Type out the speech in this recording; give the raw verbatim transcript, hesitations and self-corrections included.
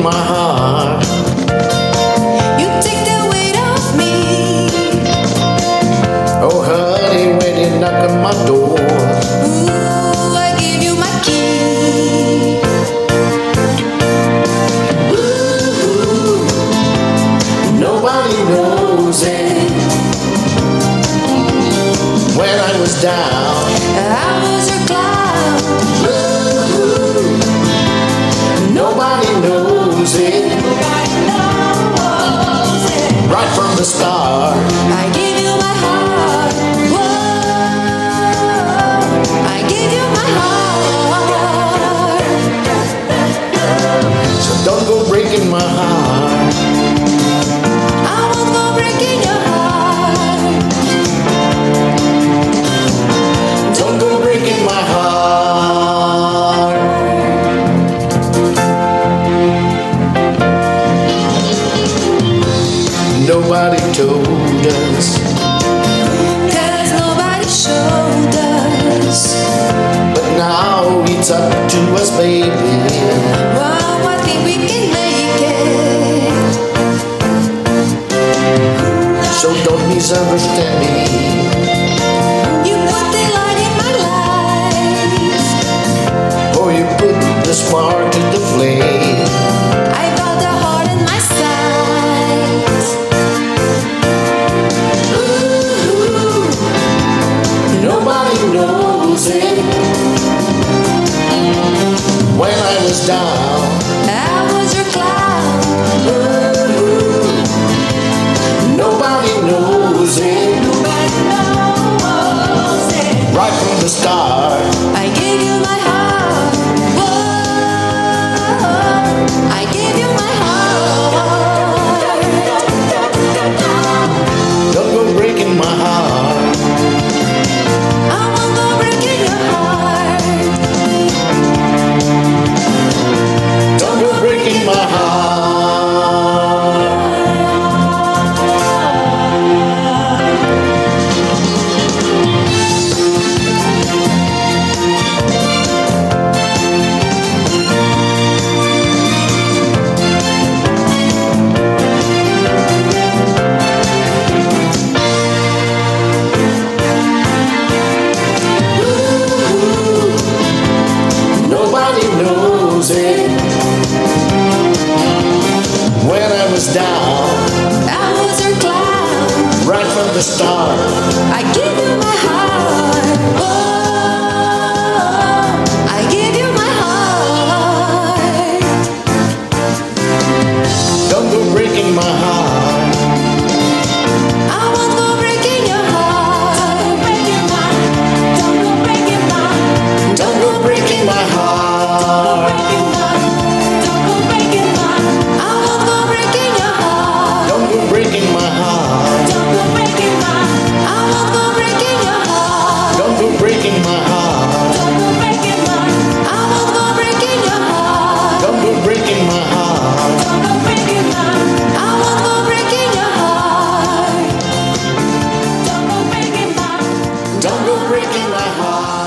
my heart. You take the weight off me. Oh honey, when you knock on my door, Ooh, I give you my key. ooh, nobody knows it. When I was down, I was your cloud. ooh, nobody knows it. Nobody knows it. Right from the start, I give you my heart. Whoa, I give you my heart. so don't go breaking my heart. I won't go breaking your heart. Don't go breaking my heart. Nobody told us, Cause nobody showed us. but now it's up to us, baby. Wow, I think we can make it. So don't misunderstand me. You put the light in my life. Or you put the spark to the flame. I got the heart in my sight. Ooh, nobody knows it. When I was down, I was your cloud. ooh, nobody knows it. Nobody knows it. Right from the start, I gave you my heart. Whoa, I gave you my heart. don't go breaking my heart. I won't go breaking your heart. Don't go breaking my heart. Nobody knows it. When I was down, I was your cloud. right from the start, I give you my heart. Whoa, I give you my heart. don't go breaking my heart. I won't go breaking your heart. Don't go breaking mine. Don't go breaking my heart. Don't go breaking mine. I won't go breaking your heart. Don't go breaking my heart. Don't go breaking mine. I won't go breaking your heart. Don't go breaking my heart. Don't go breaking mine. I won't go breaking your heart. Don't go breaking my heart. Don't go breaking mine. I won't go breaking your heart. Don't go breaking mine. Don't go breaking my heart.